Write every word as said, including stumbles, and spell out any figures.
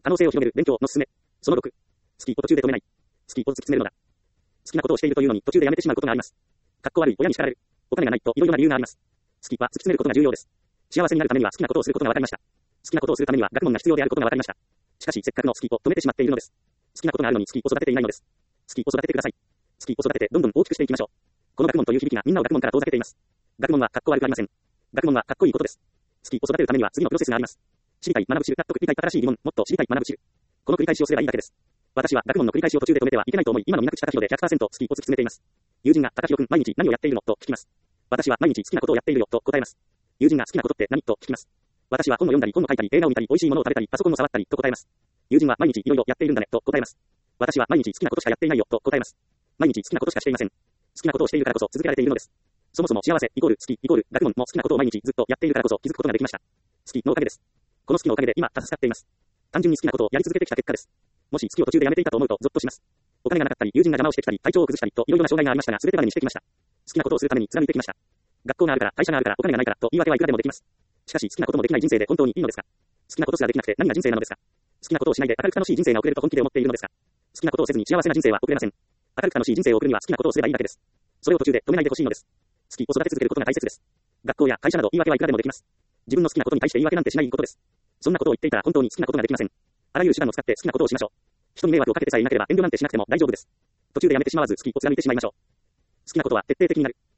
可能性を広げる勉強のすすめ。そのろく。好きを途中で止めない。好きを突き詰めるのだ。好きなことをしているというのに途中でやめてしまうことがあります。かっこ悪い親に叱られる。お金がないといろいろな理由があります。好きは突き詰めることが重要です。幸せになるためには好きなことをすることが分かりました。好きなことをするためには学問が必要であることが分かりました。しかしせっかくの好きを止めてしまっているのです。好きなことがあるのに好きを育てていないのです。好きを育ててください。好きを育ててどんどん大きくしていきましょう。この学問という響きがみんなを学問から遠ざけています。学問はかっこ悪くありません。学問はかっこいいことです。好きを育てるためには次のプロセスがあります。知りたい、学ぶ、知る、納得、繰り返し新しい疑問、もっと知りたい、学ぶ、知る。この繰り返しをすればいいだけです。私は学問の繰り返しを途中で止めてはいけないと思い、今の南口隆弘で ひゃくパーセント 好きを突き詰めています。友人が隆弘君毎日何をやっているのと聞きます。私は毎日好きなことをやっているよと答えます。友人が好きなことって何と聞きます。私は本を読んだり、本を書いたり、映画を見たり、美味しいものを食べたり、パソコンを触ったりと答えます。友人は毎日いろいろやっているんだねと答えます。私は毎日好きなことしかやっていないよと答えます。毎日好きなことしかしていません。好きなことをしているからこそ続けられているのです。そもそも幸せイコール好きイコール学問も好きなことを毎日ずっとやっているからこそ気づくことができました。好きのおかげです。この好きのおかげで今助かっています。単純に好きなことをやり続けてきた結果です。もし好きを途中でやめていたと思うとゾッとします。お金がなかったり、友人が邪魔をしてきたり、体調を崩したりといろいろな障害がありましたが、全てまでにしてきました。好きなことをするために貫いてきました。学校があるから、会社があるから、お金がないからと言い訳はいくらでもできます。しかし好きなこともできない人生で本当にいいのですか？好きなことすらできなくて何が人生なのですか？好きなことをしないで明るく楽しい人生が送れると本気で思っているのですか？好きなことをせずに幸せな人生は送れません。明るく楽しい人生を送るには好きなことをすればいいだけです。それを途中で止めないでほしいのです。好きを育て続けることが大切です。学校や会社など言い訳はいくらでもできます。自分の好きなことに対して言い訳なんてしないことです。そんなことを言っていたら本当に好きなことができません。あらゆる手段を使って好きなことをしましょう。人に迷惑をかけてさえいなければ遠慮なんてしなくても大丈夫です。途中でやめてしまわず好きを貫いてしまいましょう。好きなことは徹底的になる。